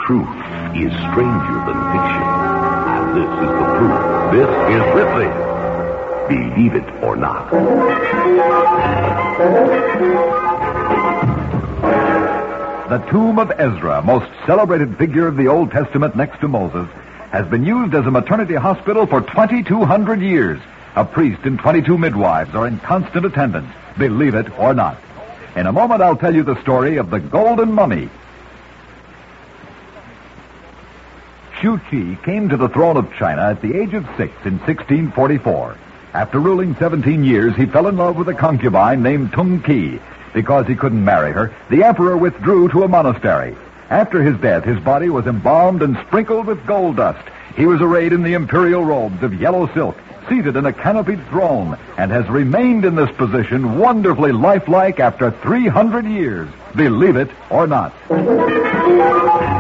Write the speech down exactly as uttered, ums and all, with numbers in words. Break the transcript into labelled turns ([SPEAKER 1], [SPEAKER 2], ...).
[SPEAKER 1] truth is stranger than fiction. And this is the proof. This is Ripley. Believe it or not.
[SPEAKER 2] The tomb of Ezra, most celebrated figure of the Old Testament next to Moses, has been used as a maternity hospital for twenty-two hundred years. A priest and twenty-two midwives are in constant attendance. Believe it or not. In a moment, I'll tell you the story of the Golden Mummy. Shu Qi came to the throne of China at the age of six in sixteen forty-four. After ruling seventeen years, he fell in love with a concubine named Tung Qi. Because he couldn't marry her, the emperor withdrew to a monastery. After his death, his body was embalmed and sprinkled with gold dust. He was arrayed in the imperial robes of yellow silk, seated in a canopied throne, and has remained in this position wonderfully lifelike after three hundred years. Believe it or not.